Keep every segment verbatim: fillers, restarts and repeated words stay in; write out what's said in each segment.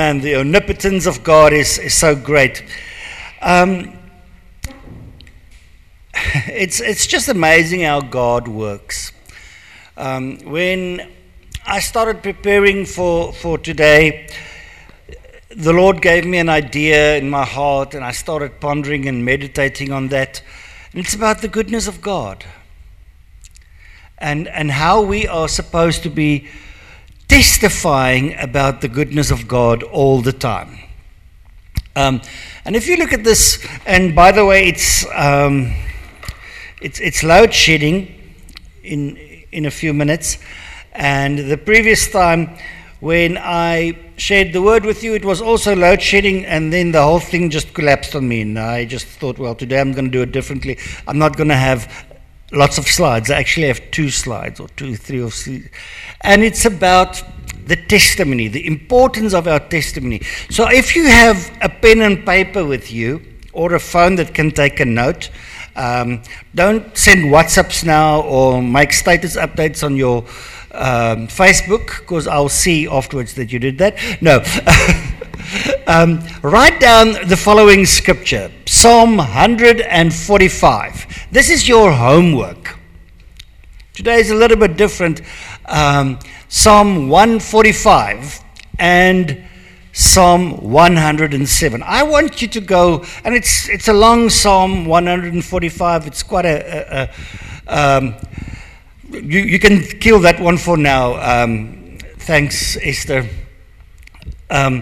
man, the omnipotence of God is, is so great. Um, it's it's just amazing how God works. Um, when I started preparing for, for today, the Lord gave me an idea in my heart, and I started pondering and meditating on that. And it's about the goodness of God, and and how we are supposed to be testifying about the goodness of God all the time. Um, and if you look at this, and by the way, it's um, it's it's load shedding in in a few minutes. And the previous time when I shared the word with you, it was also load shedding, and then the whole thing just collapsed on me. And I just thought, well, today I'm going to do it differently. I'm not going to have lots of slides. I actually have two slides, or two, three, or three. And it's about the testimony, the importance of our testimony. So if you have a pen and paper with you, or a phone that can take a note, um, don't send WhatsApps now or make status updates on your um, Facebook, because I'll see afterwards that you did that. No. um, write down the following scripture, Psalm one forty-five. This is your homework. Today is a little bit different. Um, Psalm one forty-five and Psalm one hundred seven. I want you to go, and it's it's a long Psalm one forty-five. It's quite a, a, a um, you you can kill that one for now. Um, thanks, Esther. Um,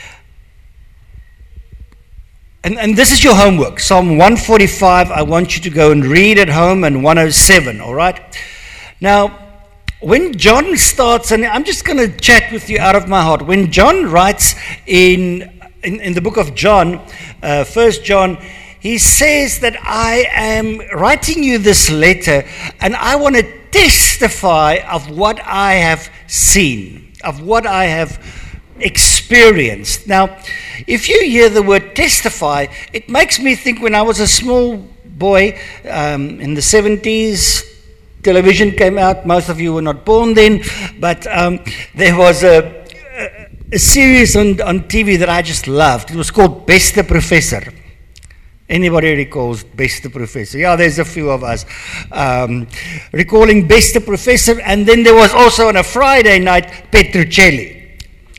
and and this is your homework. Psalm one forty-five. I want you to go and read at home, and one oh seven. All right. Now, when John starts, and I'm just going to chat with you out of my heart. When John writes in in, in the book of John, uh, First John, he says that I am writing you this letter, and I want to testify of what I have seen, of what I have experienced. Now, if you hear the word testify, it makes me think when I was a small boy um, in the seventies. Television came out. Most of you were not born then, but um, there was a, a, a series on, on T V that I just loved. It was called Beste Professor. Anybody recalls Beste Professor? Yeah, there's a few of us um, recalling Beste Professor. And then there was also on a Friday night Petruccelli.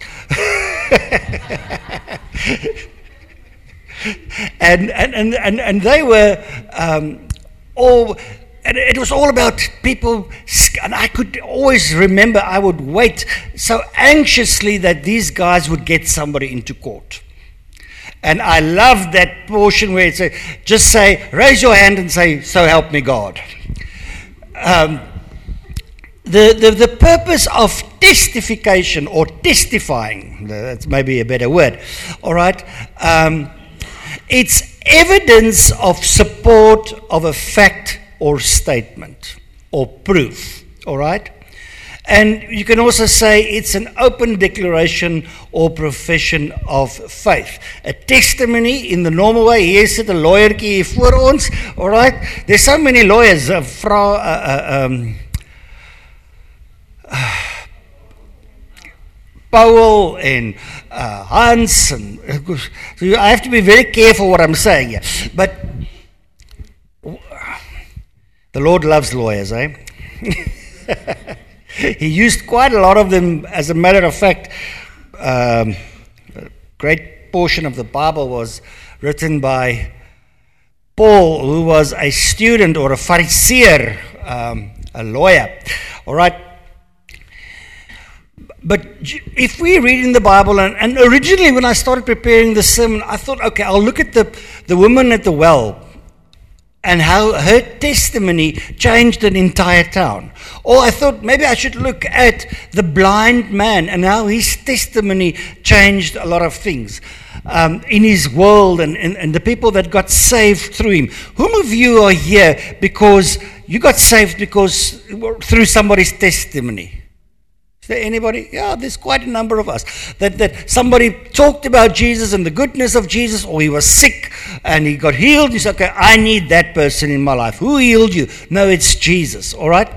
and, and, and, and, and they were um, all... And it was all about people, and I could always remember I would wait so anxiously that these guys would get somebody into court. And I loved that portion where it said, just say, raise your hand and say, so help me God. Um, the, the, the purpose of testification, or testifying, that's maybe a better word, all right, um, it's evidence of support of a fact or statement, or proof, all right? And you can also say it's an open declaration or profession of faith. A testimony in the normal way. Hier sit 'n lawyertjie hier voor ons, all right? There's so many lawyers, uh, fra, uh, uh, um, uh, Powell and uh, Hans, and uh, so I have to be very careful what I'm saying here. But the Lord loves lawyers, eh? He used quite a lot of them. As a matter of fact, um, a great portion of the Bible was written by Paul, who was a student or a Pharisee, um, a lawyer. All right. But if we read in the Bible, and, and originally when I started preparing the sermon, I thought, okay, I'll look at the, the woman at the well, and how her testimony changed an entire town. Or I thought maybe I should look at the blind man and how his testimony changed a lot of things um, in his world, and, and, and the people that got saved through him. Whom of you are here because you got saved because through somebody's testimony? Is there anybody? Yeah, there's quite a number of us. That that somebody talked about Jesus and the goodness of Jesus, or he was sick and he got healed. He said, okay, I need that person in my life. Who healed you? No, it's Jesus, all right?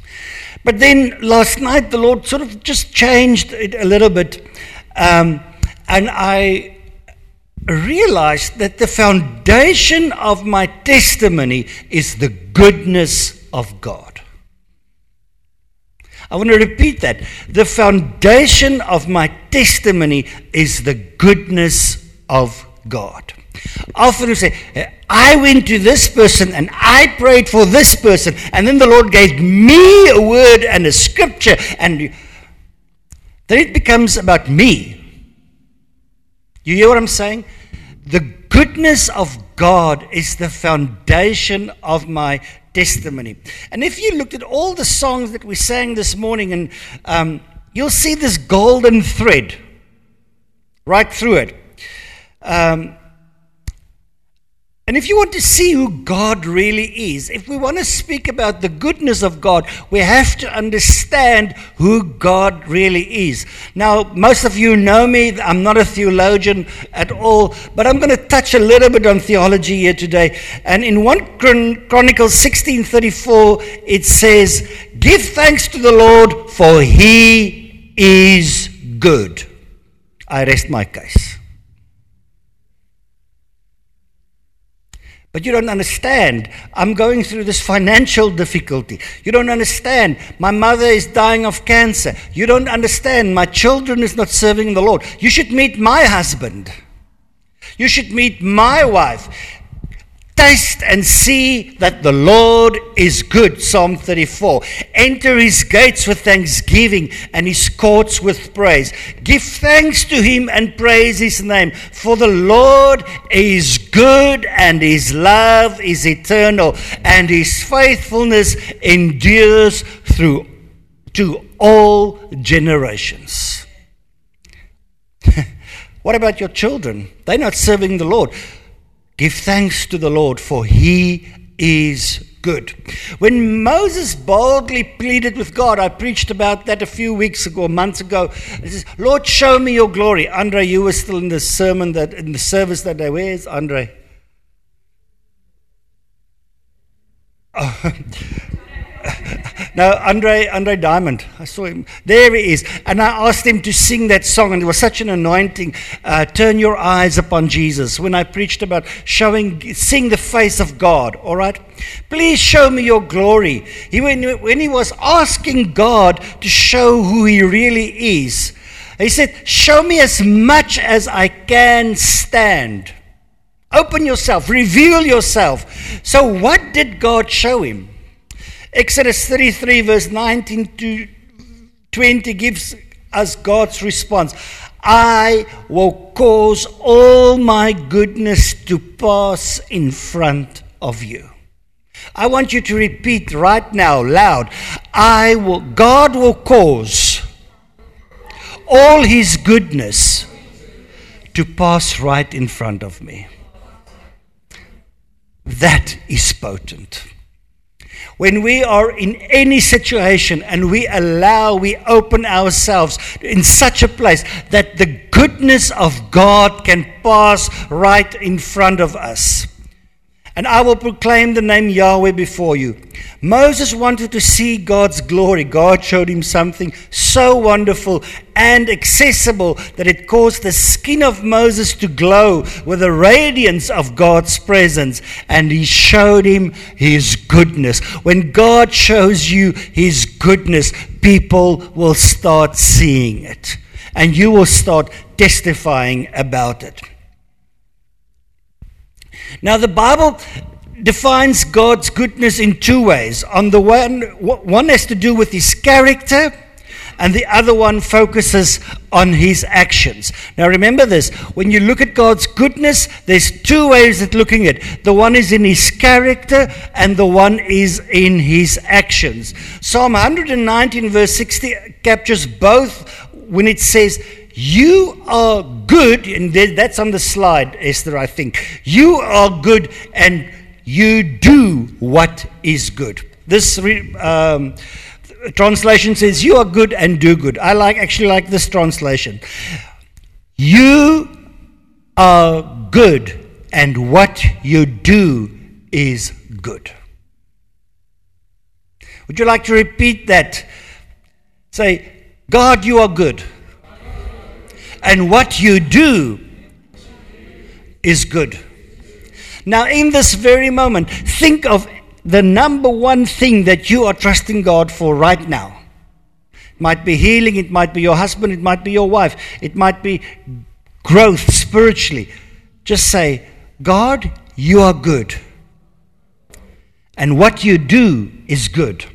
But then last night, the Lord sort of just changed it a little bit. Um, and I realized that the foundation of my testimony is the goodness of God. I want to repeat that. The foundation of my testimony is the goodness of God. Often we say, I went to this person and I prayed for this person, and then the Lord gave me a word and a scripture, and then it becomes about me. You hear what I'm saying? The goodness of God is the foundation of my testimony. And if you looked at all the songs that we sang this morning, and um, you'll see this golden thread right through it. Um, and if you want to see who God really is, if we want to speak about the goodness of God, we have to understand who God really is. Now, most of you know me. I'm not a theologian at all, but I'm going to touch a little bit on theology here today. And in First Chronicles sixteen thirty-four, it says, "Give thanks to the Lord, for He is good." I rest my case. But you don't understand. I'm going through this financial difficulty. You don't understand. My mother is dying of cancer. You don't understand. My children is not serving the Lord. You should meet my husband. You should meet my wife. Taste and see that the Lord is good. Psalm thirty-four. Enter his gates with thanksgiving and his courts with praise. Give thanks to him and praise his name. For the Lord is good, and his love is eternal, and his faithfulness endures through to all generations. What about your children? They're not serving the Lord. Give thanks to the Lord, for he is good. When Moses boldly pleaded with God, I preached about that a few weeks ago, months ago. He says, Lord, show me your glory. Andre, you were still in the sermon, that in the service that day. Where is Andre? Oh. No, Andre, Andre Diamond. I saw him. There he is. And I asked him to sing that song, and it was such an anointing. Uh, Turn your eyes upon Jesus. When I preached about showing, seeing the face of God. All right. Please show me your glory. He when, when he was asking God to show who he really is, he said, "Show me as much as I can stand. Open yourself. Reveal yourself." So, what did God show him? Exodus thirty-three verse nineteen to twenty gives us God's response. I will cause all my goodness to pass in front of you. I want you to repeat right now loud. I will, God will cause all his goodness to pass right in front of me. That is potent. When we are in any situation and we allow, we open ourselves in such a place that the goodness of God can pass right in front of us. And I will proclaim the name Yahweh before you. Moses wanted to see God's glory. God showed him something so wonderful and accessible that it caused the skin of Moses to glow with the radiance of God's presence. And he showed him his goodness. When God shows you his goodness, people will start seeing it. And you will start testifying about it. Now, the Bible defines God's goodness in two ways. On the one, one has to do with his character, and the other one focuses on his actions. Now, remember this. When you look at God's goodness, there's two ways of looking at it. The one is in his character, and the one is in his actions. Psalm one nineteen verse sixty captures both when it says, you are good, and that's on the slide, Esther, I think. You are good, and you do what is good. This um, translation says, you are good and do good. I like actually like this translation. You are good, and what you do is good. Would you like to repeat that? Say, God, you are good. And what you do is good. Now, in this very moment, think of the number one thing that you are trusting God for right now. It might be healing, it might be your husband, it might be your wife, it might be growth spiritually. Just say, God, you are good. And what you do is good.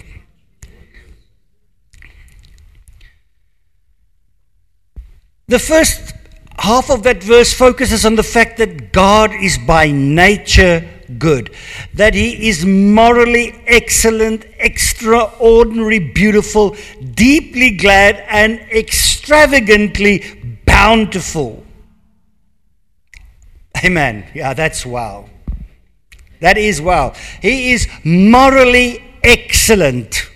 The first half of that verse focuses on the fact that God is by nature good, that He is morally excellent, extraordinary, beautiful, deeply glad, and extravagantly bountiful. Amen. Yeah, that's wow. That is wow. He is morally excellent.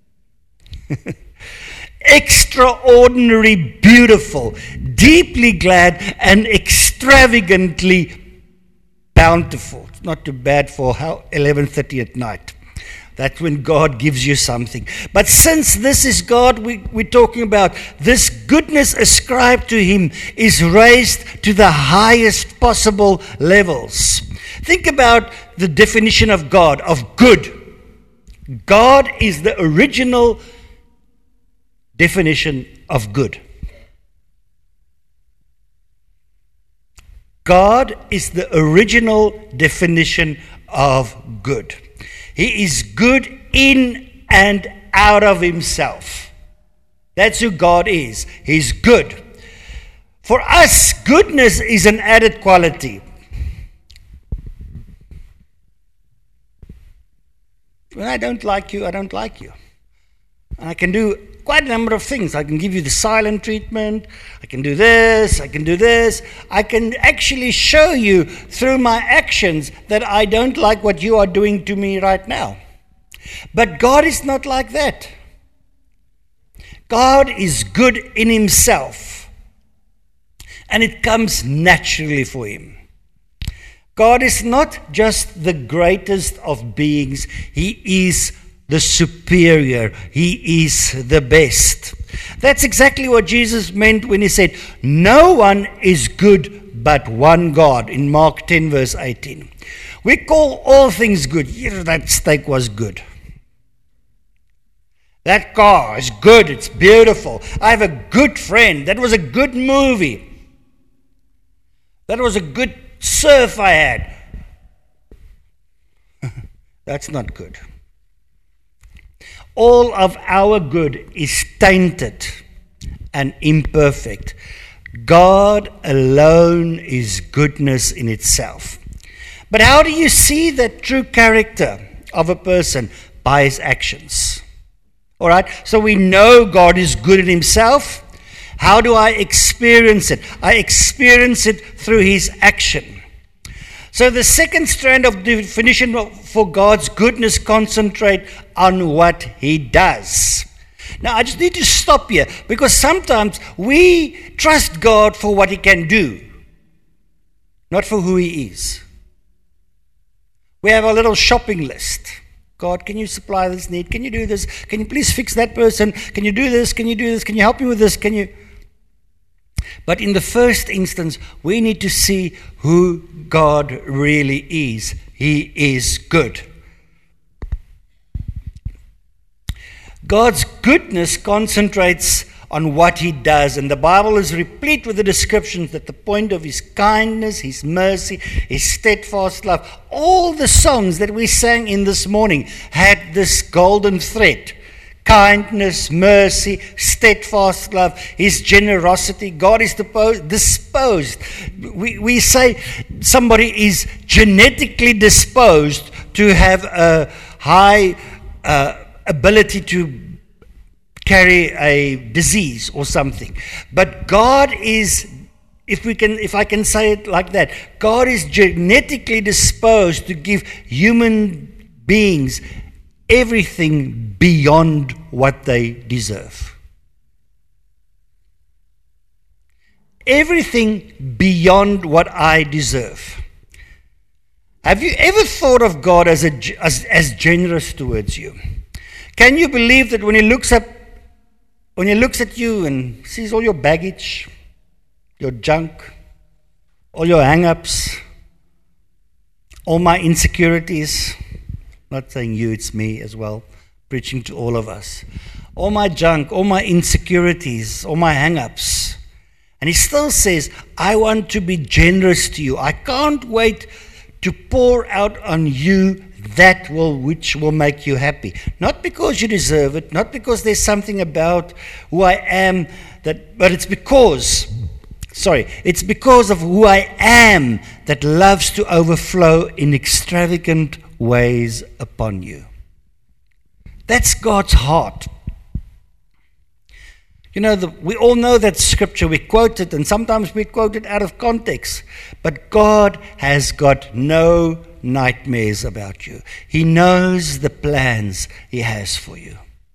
Extraordinary, beautiful, deeply glad, and extravagantly bountiful. It's not too bad for how eleven thirty at night. That's when God gives you something. But since this is God we, we're talking about, this goodness ascribed to Him is raised to the highest possible levels. Think about the definition of God, of good. God is the original definition of good. God is the original definition of good. He is good in and out of Himself. That's who God is. He's good. For us, goodness is an added quality. When I don't like you, I don't like you. And I can do quite a number of things. I can give you the silent treatment. I can do this. I can do this. I can actually show you through my actions that I don't like what you are doing to me right now. But God is not like that. God is good in Himself. And it comes naturally for Him. God is not just the greatest of beings. He is the superior. He is the best. That's exactly what Jesus meant when He said, no one is good but one God, in Mark ten verse eighteen. We call all things good. Yeah, that steak was good. That car is good. It's beautiful. I have a good friend. That was a good movie. That was a good surf I had. That's not good. All of our good is tainted and imperfect. God alone is goodness in itself. But how do you see that true character of a person? By his actions. All right? So we know God is good in Himself. How do I experience it? I experience it through His action. So the second strand of definition for God's goodness concentrate on what He does. Now I just need to stop here because sometimes we trust God for what He can do, not for who He is. We have a little shopping list. God, can you supply this need? Can you do this? Can you please fix that person? Can you do this? Can you do this? Can you help me with this? Can you... But in the first instance, we need to see who God really is. He is good. God's goodness concentrates on what He does, and the Bible is replete with the descriptions that the point of His kindness, His mercy, His steadfast love, all the songs that we sang in this morning had this golden thread. Kindness, mercy, steadfast love, His generosity. God is disposed. We, we say somebody is genetically disposed to have a high uh, ability to carry a disease or something. But God is, if we can, if I can say it like that, God is genetically disposed to give human beings everything beyond what they deserve. Everything beyond what I deserve. Have you ever thought of God as, a, as, as generous towards you? Can you believe that when He looks up, when He looks at you and sees all your baggage, your junk, all your hang-ups, all my insecurities. Not saying you, it's me as well, preaching to all of us. All my junk, all my insecurities, all my hang-ups. And he still says, I want to be generous to you. I can't wait to pour out on you that will which will make you happy. Not because you deserve it, not because there's something about who I am, that, but it's because, sorry, it's because of who I am that loves to overflow in extravagant ways upon you. That's God's heart. You know, the, we all know that scripture, we quote it, and sometimes we quote it out of context. But God has got no nightmares about you. He knows the plans He has for you.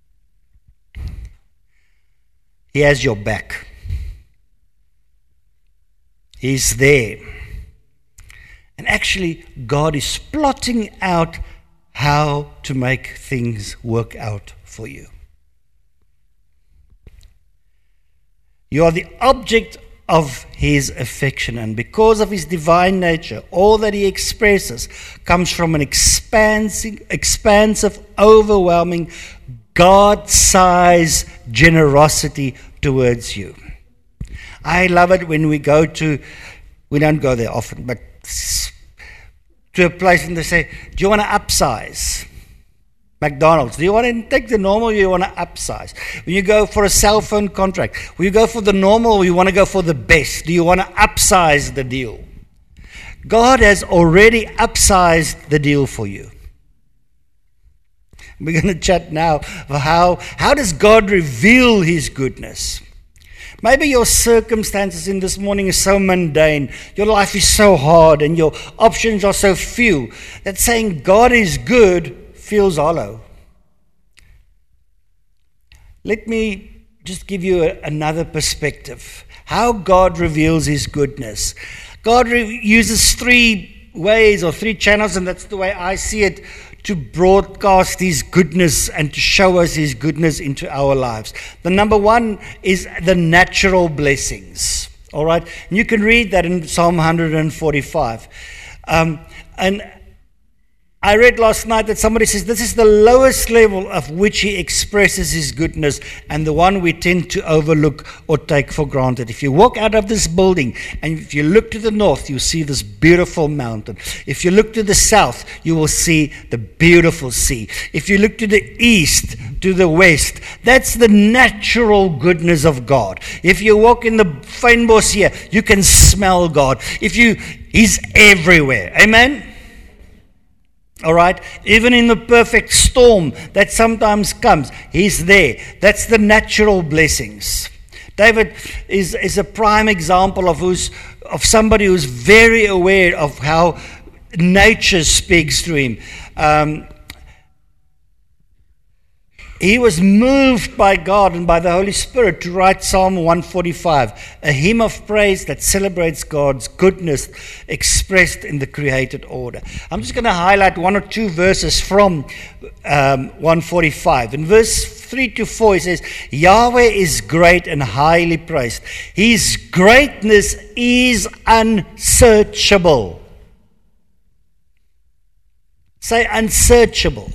He has your back. He's there. And actually, God is plotting out how to make things work out for you. You are the object of His affection, and because of His divine nature, all that He expresses comes from an expansive, expansive, overwhelming, God-sized generosity towards you. I love it when we go to, we don't go there often, but to a place and they say, do you want to upsize? McDonald's, do you want to take the normal or you want to upsize? When you go for a cell phone contract, will you go for the normal or you want to go for the best? Do you want to upsize the deal? God has already upsized the deal for you. We're going to chat now about how, how does God reveal His goodness? Maybe your circumstances in this morning is so mundane, your life is so hard and your options are so few that saying God is good feels hollow. Let me just give you a, another perspective. How God reveals His goodness. God re- uses three ways or three channels, and that's the way I see it, to broadcast His goodness and to show us His goodness into our lives. The number one is the natural blessings. All right? And you can read that in Psalm one forty-five. Um, and I read last night that somebody says this is the lowest level of which He expresses His goodness and the one we tend to overlook or take for granted. If you walk out of this building and if you look to the north, you'll see this beautiful mountain. If you look to the south, you will see the beautiful sea. If you look to the east, to the west, that's the natural goodness of God. If you walk in the fynbos here, you can smell God. If you, He's everywhere. Amen? All right, even in the perfect storm that sometimes comes, He's there. That's the natural blessings. David is, is a prime example of who's of somebody who's very aware of how nature speaks to him. Um, he was moved by God and by the Holy Spirit to write Psalm one forty-five, a hymn of praise that celebrates God's goodness expressed in the created order. I'm just going to highlight one or two verses from um, one forty-five. In verse three to four, it says, Yahweh is great and highly praised. His greatness is unsearchable. Say unsearchable.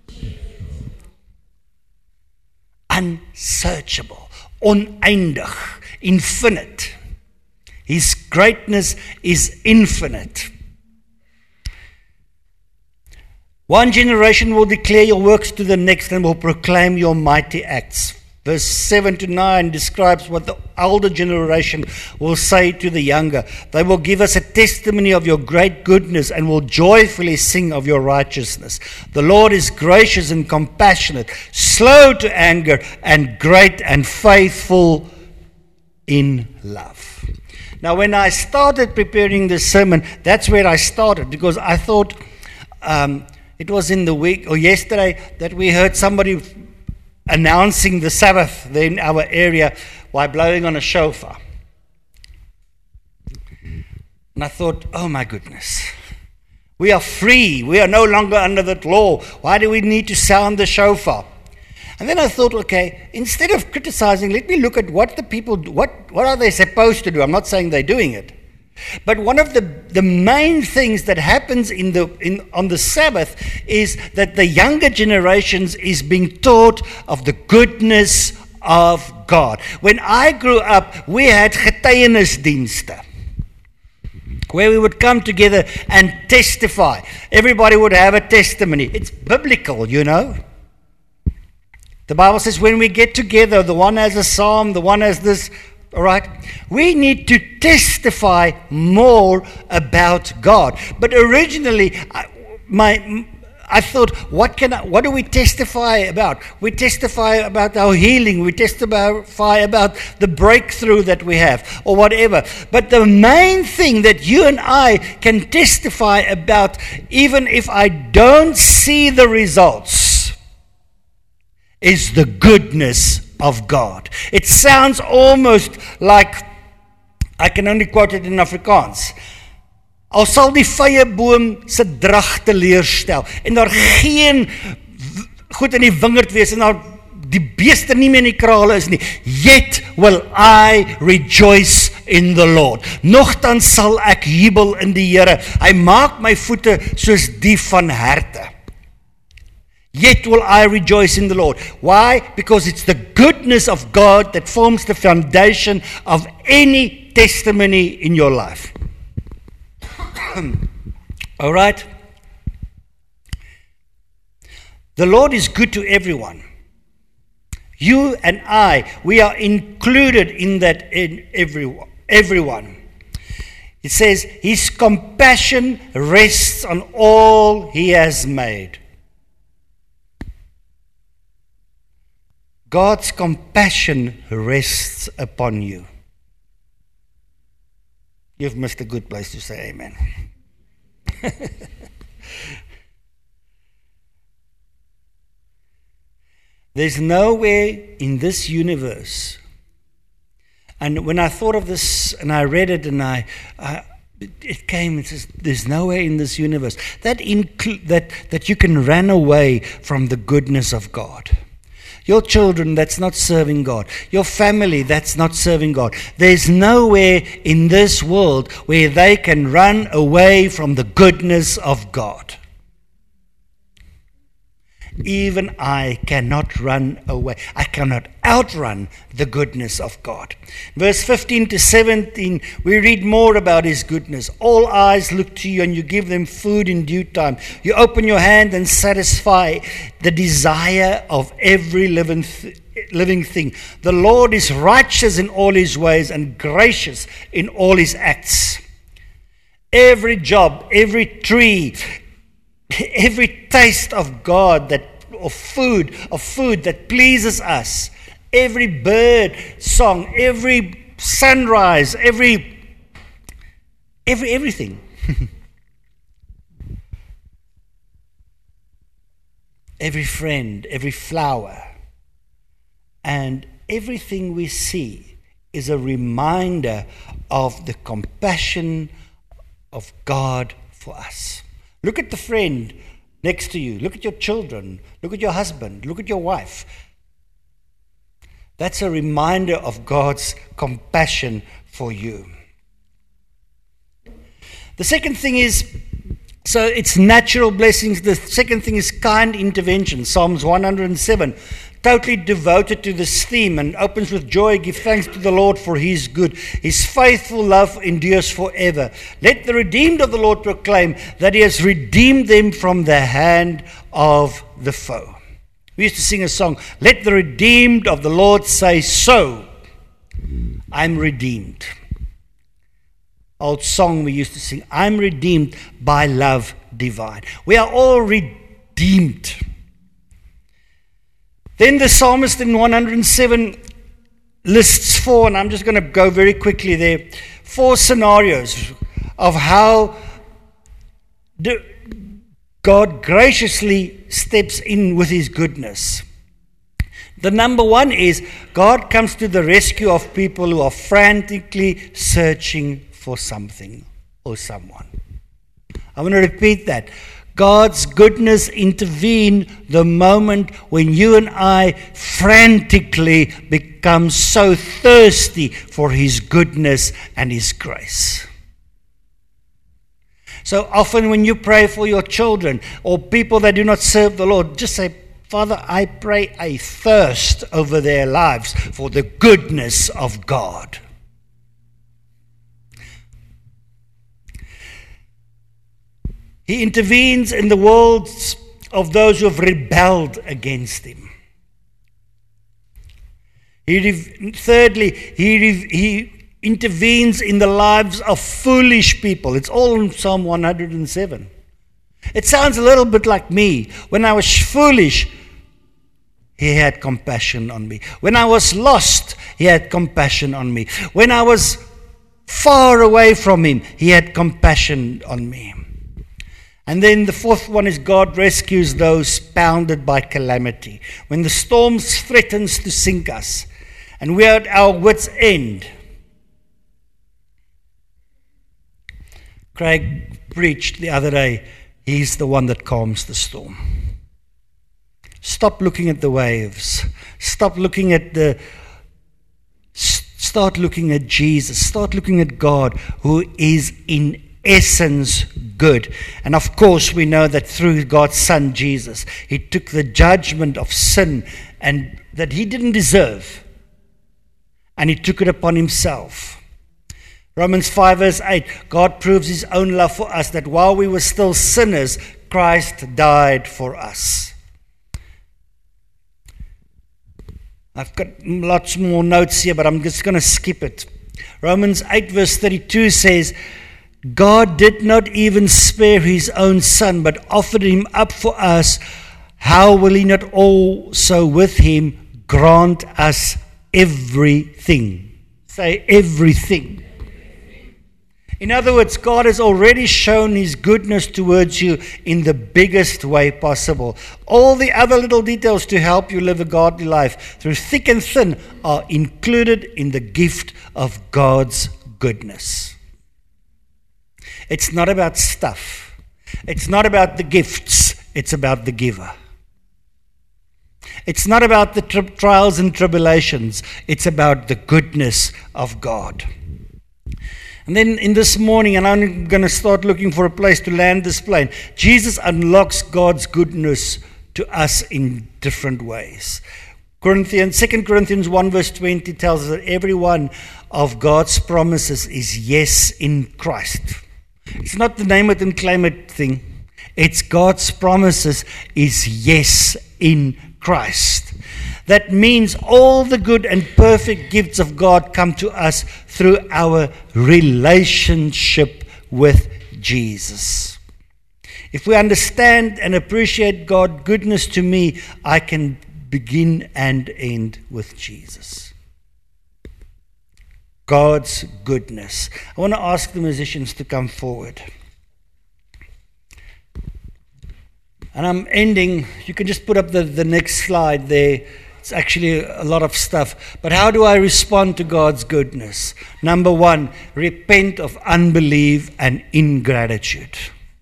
Unsearchable, oneindig, infinite. His greatness is infinite. One generation will declare your works to the next and will proclaim your mighty acts. Verse seven to nine describes what the older generation will say to the younger. They will give us a testimony of your great goodness and will joyfully sing of your righteousness. The Lord is gracious and compassionate, slow to anger, and great and faithful in love. Now, when I started preparing this sermon, that's where I started, because I thought um, it was in the week or yesterday that we heard somebody announcing the Sabbath in our area while blowing on a shofar. And I thought, oh my goodness, we are free. We are no longer under that law. Why do we need to sound the shofar? And then I thought, okay, instead of criticizing, let me look at what the people, what, what are they supposed to do? I'm not saying they're doing it. But one of the, the main things that happens in the, in, on the Sabbath is that the younger generations is being taught of the goodness of God. When I grew up, we had getuienisdienste, where we would come together and testify. Everybody would have a testimony. It's biblical, you know. The Bible says when we get together, the one has a psalm, the one has this, all right? We need to testify more about God. But originally, I, my, I thought, what can I, what do we testify about? We testify about our healing. We testify about the breakthrough that we have, or whatever. But the main thing that you and I can testify about, even if I don't see the results, is the goodness of God. It sounds almost like, I can only quote it in Afrikaans. Al sal die vyeboom se drag teleurstel en daar geen goed in die wingerd wees en daar die beeste nie meer in die krale is nie, yet will I rejoice in the Lord. Nogtans sal ek jubel in die Here. Hy maak my voete soos die van herte. Yet will I rejoice in the Lord. Why? Because it's the goodness of God that forms the foundation of any testimony in your life. All right? The Lord is good to everyone. You and I, we are included in that, in everyone. everyone. It says, His compassion rests on all He has made. God's compassion rests upon you. You've missed a good place to say amen. There's nowhere in this universe, and when I thought of this and I read it and I, I it came, it says, there's nowhere in this universe that, inclu- that, that you can run away from the goodness of God. Your children, that's not serving God. Your family, that's not serving God. There's nowhere in this world where they can run away from the goodness of God. Even I cannot run away. I cannot outrun the goodness of God. Verse fifteen to seventeen, we read more about His goodness. All eyes look to you and you give them food in due time. You open your hand and satisfy the desire of every living, th- living thing. The Lord is righteous in all His ways and gracious in all His acts. Every job, every tree, every taste of God, that of food, of food that pleases us, every bird song, every sunrise, every every everything. Every friend, every flower, and everything we see is a reminder of the compassion of God for us. Look at the friend next to you. Look at your children. Look at your husband. Look at your wife. That's a reminder of God's compassion for you. The second thing is, so it's natural blessings. The second thing is kind intervention. Psalms one hundred seven. Totally devoted to this theme and opens with joy. Give thanks to the Lord for He is good. His faithful love endures forever. Let the redeemed of the Lord proclaim that He has redeemed them from the hand of the foe. We used to sing a song, let the redeemed of the Lord say so. I'm redeemed. Old song we used to sing, I'm redeemed by love divine. We are all redeemed. Then the psalmist in one hundred seven lists four, and I'm just going to go very quickly there, four scenarios of how God graciously steps in with His goodness. The number one is God comes to the rescue of people who are frantically searching for something or someone. I want to repeat that. God's goodness intervene the moment when you and I frantically become so thirsty for His goodness and His grace. So often when you pray for your children or people that do not serve the Lord, just say, Father, I pray a thirst over their lives for the goodness of God. He intervenes in the worlds of those who have rebelled against Him. He re- thirdly, he, re- he intervenes in the lives of foolish people. It's all in Psalm one hundred seven. It sounds a little bit like me. When I was foolish, He had compassion on me. When I was lost, He had compassion on me. When I was far away from Him, He had compassion on me. And then the fourth one is God rescues those pounded by calamity. When the storm threatens to sink us and we're at our wits' end. Craig preached the other day, He's the one that calms the storm. Stop looking at the waves. Stop looking at the... Start looking at Jesus. Start looking at God, who is in essence good. And of course we know that through God's Son Jesus, He took the judgment of sin and that He didn't deserve, and He took it upon Himself. Romans five verse eight, God proves His own love for us, that while we were still sinners, Christ died for us. I've got lots more notes here, but I'm just going to skip it. Romans eight verse thirty-two says, God did not even spare His own Son, but offered Him up for us. How will He not also with Him grant us everything? Say everything. In other words, God has already shown His goodness towards you in the biggest way possible. All the other little details to help you live a godly life through thick and thin are included in the gift of God's goodness. It's not about stuff. It's not about the gifts. It's about the giver. It's not about the tri- trials and tribulations. It's about the goodness of God. And then in this morning, and I'm going to start looking for a place to land this plane, Jesus unlocks God's goodness to us in different ways. Corinthians, Second Corinthians one verse twenty tells us that every one of God's promises is yes in Christ. It's not the name it and claim it thing. It's God's promises is yes in Christ. That means all the good and perfect gifts of God come to us through our relationship with Jesus. If we understand and appreciate God's goodness to me, I can begin and end with Jesus. God's goodness. I want to ask the musicians to come forward. And I'm ending. You can just put up the, the next slide there. It's actually a lot of stuff. But how do I respond to God's goodness? Number one, repent of unbelief and ingratitude.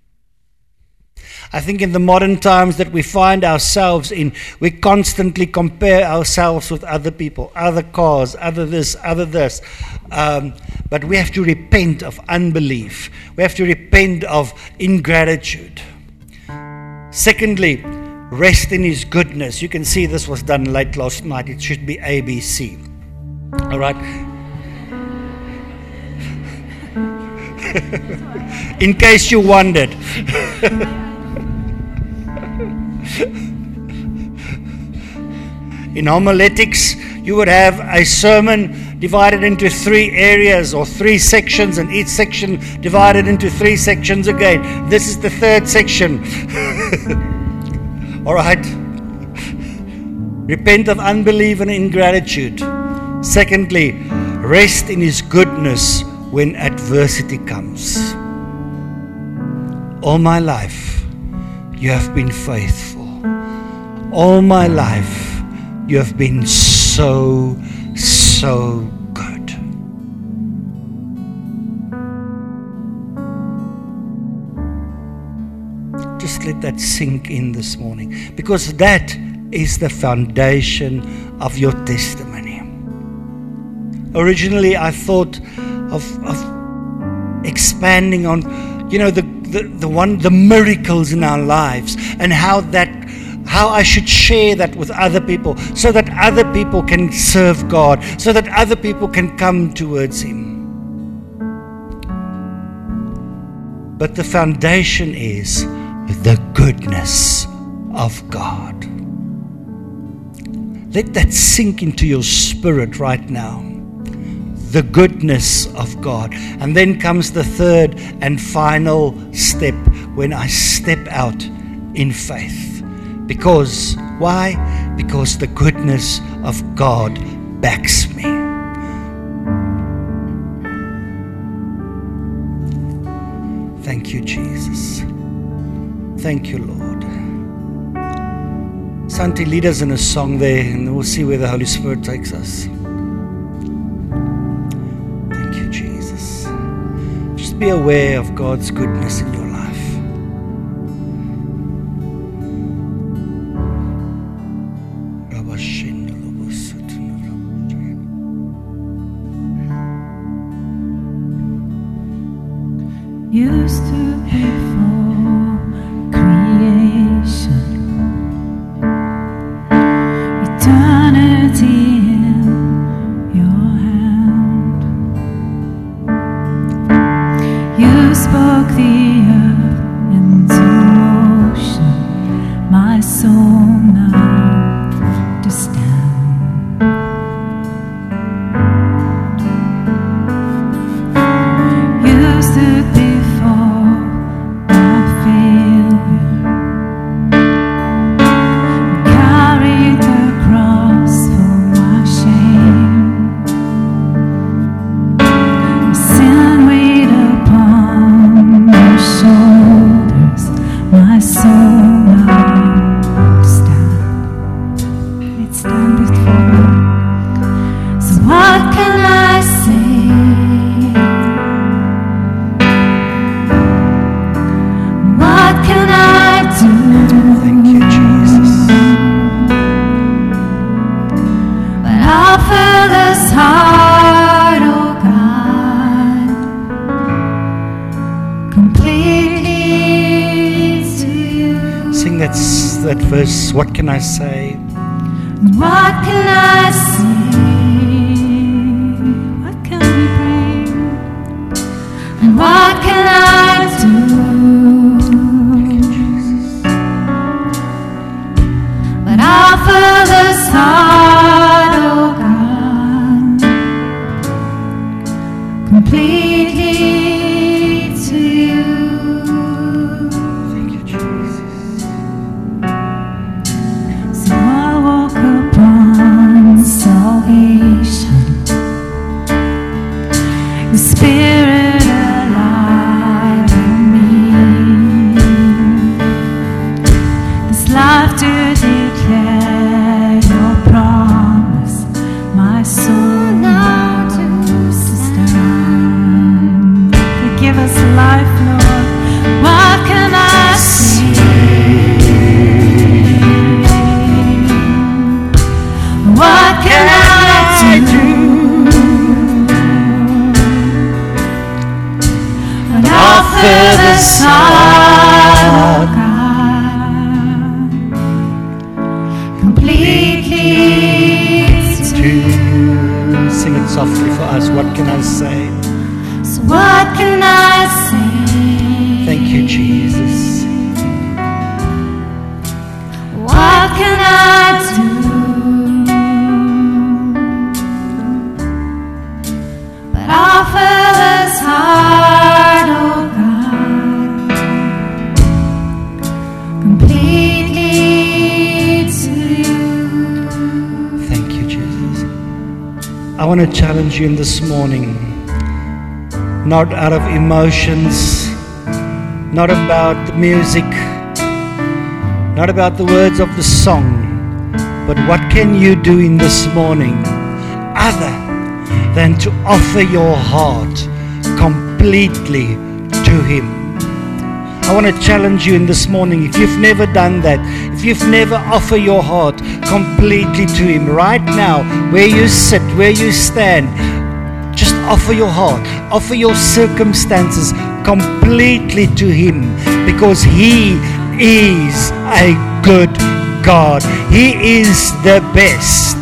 I think in the modern times that we find ourselves in, we constantly compare ourselves with other people, other cars, other this, other this. Um, but we have to repent of unbelief. We have to repent of ingratitude. Secondly, rest in His goodness. You can see this was done late last night. It should be A B C. All right. In case you wondered. In homiletics, you would have a sermon divided into three areas or three sections, and each section divided into three sections again. This is the third section. All right. Repent of unbelief and ingratitude. Secondly, rest in His goodness when adversity comes. All my life, you have been faithful. All my life, you have been so, so good. Just let that sink in this morning, because that is the foundation of your testimony. Originally, I thought of, of expanding on, you know, the, the, the one, the miracles in our lives, and how that, how I should share that with other people, so that other people can serve God, so that other people can come towards Him. But the foundation is the goodness of God. Let that sink into your spirit right now. The goodness of God. And then comes the third and final step, when I step out in faith. Because, why? Because the goodness of God backs me. Thank you, Jesus. Thank you, Lord. Santi, lead us in a song there, and we'll see where the Holy Spirit takes us. Thank you, Jesus. Just be aware of God's goodness in your life. Used to before creation, eternity in your hand. You spoke the earth into motion, my soul now to stand. You stood before my failure, carried the cross for my shame. Sin weighed upon your shoulders, my soul now to stand. Let's stand before you. So what can I say? What can I do? Thank you, Jesus. But offer this heart, oh God, completely to you. Sing that, s- that verse. What can I say? And what can I say? What can we bring? And what can I do? But offer this heart, oh God, completely to you. Thank you, Jesus. So I walk upon salvation, your spirit alive in me. This life to declare your promise, my soul now to stand. You give us life, Lord. What can I say? What can I do? And offer this heart, oh God, completely to you. Sing it softly for us. What can I say? So what can I say? Thank you, Jesus. What can I do? But offer this heart, oh God, completely to you. Thank you, Jesus. I want to challenge you in this morning, not out of emotions, not about the music, not about the words of the song, but what can you do in this morning other than to offer your heart completely to Him? I want to challenge you in this morning. If you've never done that, if you've never offered your heart completely to Him, right now, where you sit, where you stand, just offer your heart, offer your circumstances completely to Him, because He is a good God. He is the best.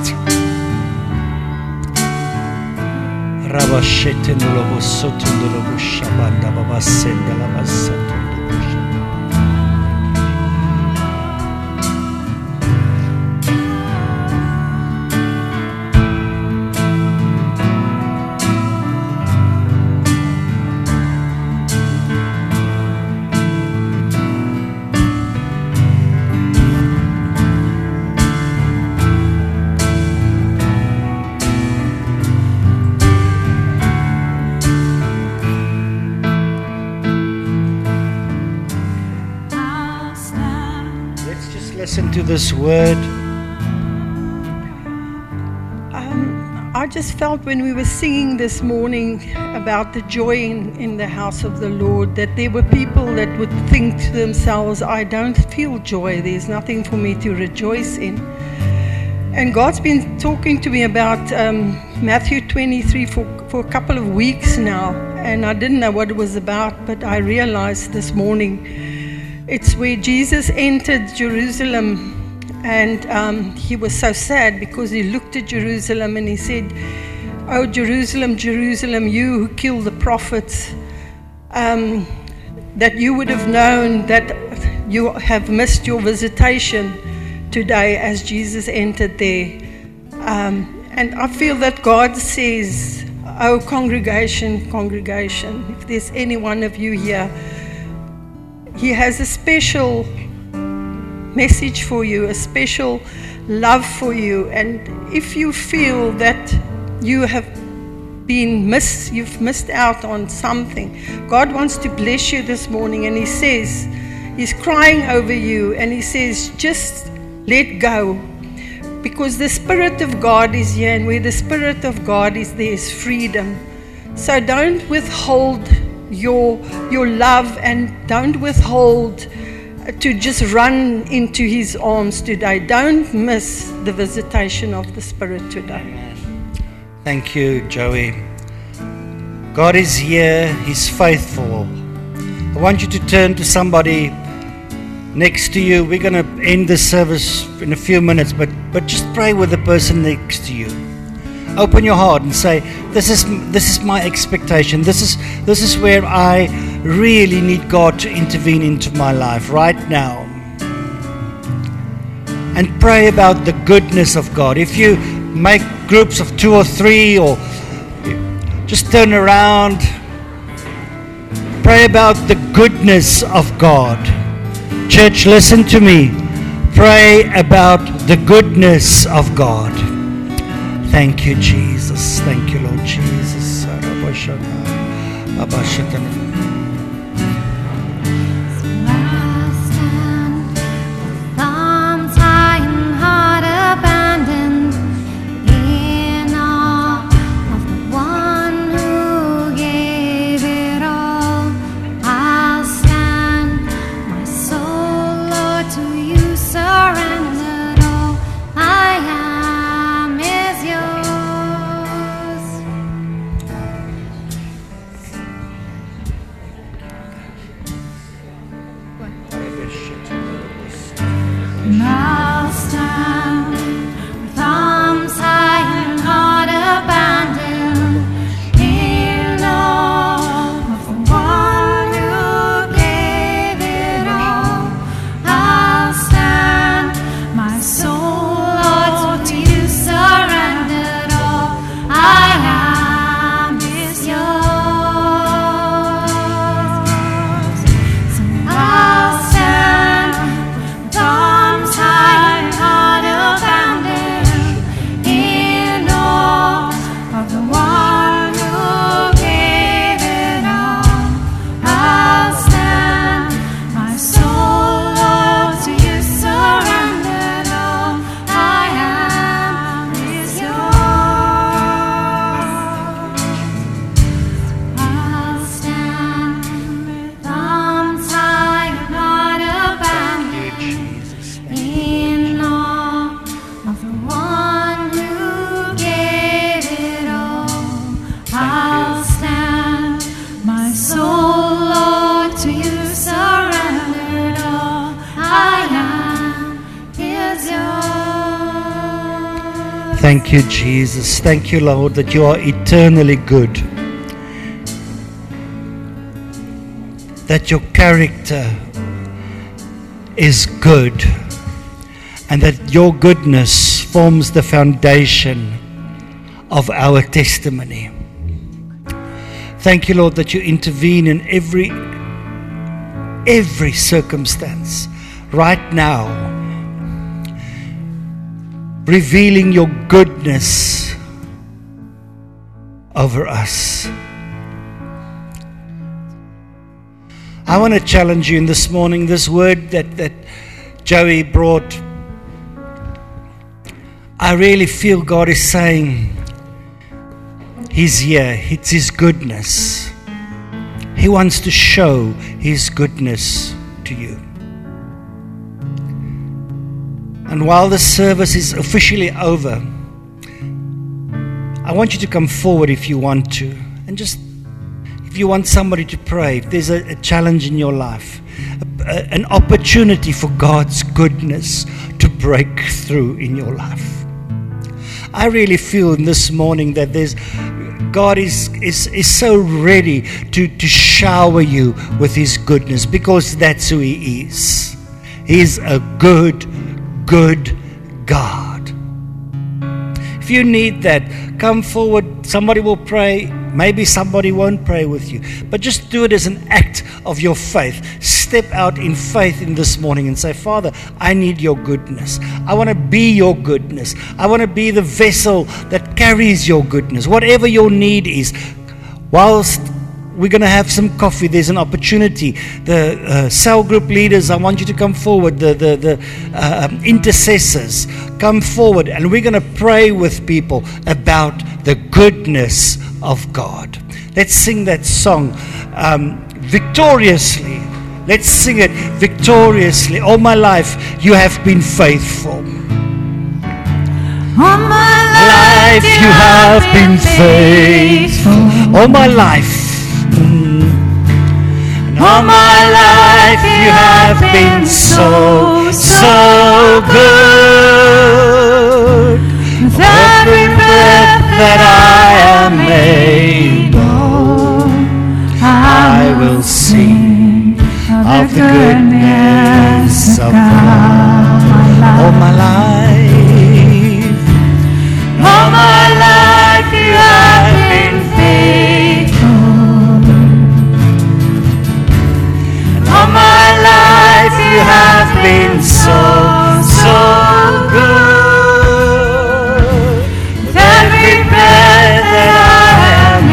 Listen to this word. Um, I just felt when we were singing this morning about the joy in, in the house of the Lord, that there were people that would think to themselves, I don't feel joy, there's nothing for me to rejoice in. And God's been talking to me about um, Matthew twenty-three for, for a couple of weeks now, and I didn't know what it was about, but I realized this morning it's where Jesus entered Jerusalem, and um, he was so sad because he looked at Jerusalem and he said, oh, Jerusalem, Jerusalem, you who kill the prophets, um, that you would have known that you have missed your visitation today as Jesus entered there. Um, and I feel that God says, oh, congregation, congregation, if there's any one of you here, He has a special message for you, a special love for you. And if you feel that you have been miss, you've missed out on something, God wants to bless you this morning. And He says, He's crying over you, and He says, just let go. Because the Spirit of God is here, and where the Spirit of God is, there is freedom. So don't withhold your your love, and don't withhold to just run into His arms today. Don't miss the visitation of the Spirit today. Thank you, Joey. God is here. He's faithful. I want you to turn to somebody next to you. We're going to end the service in a few minutes, but but just pray with the person next to you. Open your heart and say, this is this is my expectation. This is this is where I really need God to intervene into my life right now. And pray about the goodness of God. If you make groups of two or three, or just turn around, pray about the goodness of God. Church, listen to me. Pray about the goodness of God. Thank you, Jesus. Thank you, Lord Jesus. Thank you, Jesus. Thank you, Lord, that you are eternally good. That your character is good. And that your goodness forms the foundation of our testimony. Thank you, Lord, that you intervene in every, every circumstance right now, revealing your goodness over us. I want to challenge you in this morning, this word that, that Joey brought. I really feel God is saying He's here. It's His goodness. He wants to show His goodness to you. And while the service is officially over, I want you to come forward if you want to. And just, if you want somebody to pray, if there's a, a challenge in your life, a, a, an opportunity for God's goodness to break through in your life. I really feel in this morning that there's God is, is, is so ready to, to shower you with His goodness, because that's who He is. He's a good, good God. If you need that, come forward. Somebody will pray. Maybe somebody won't pray with you. But just do it as an act of your faith. Step out in faith in this morning and say, Father, I need your goodness. I want to be your goodness. I want to be the vessel that carries your goodness. Whatever your need is, whilst we're going to have some coffee, there's an opportunity. The uh, cell group leaders, I want you to come forward. The, the, the uh, intercessors, come forward. And we're going to pray with people about the goodness of God. Let's sing that song um, victoriously. Let's sing it victoriously. All my life you have been faithful. All my life you have been faithful. All my life. Mm. And all my life you have been so, so good. With every breath that I am able, I will sing of the goodness of God. All my life, all my life you have been faithful. And all my life you have been so, so good. With every breath that I am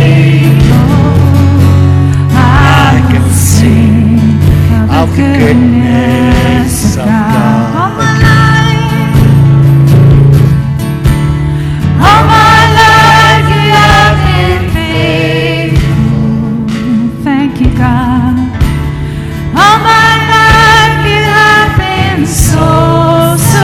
able, I can sing of the goodness of God. All my life, all my life you have been faithful. Thank you, God. All my life you have been so, so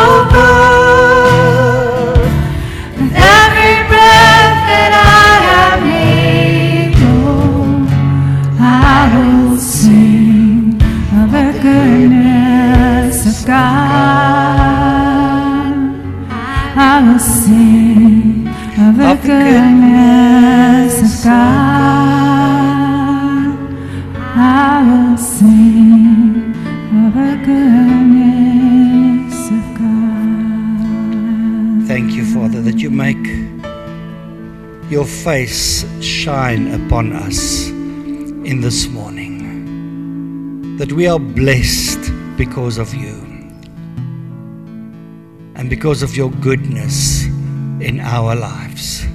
good. With every breath that I am able, I will sing of the goodness of God. I will sing of the goodness of God. I will sing of the goodness of God. Thank you, Father, that you make your face shine upon us in this morning. That we are blessed because of you and because of your goodness in our lives.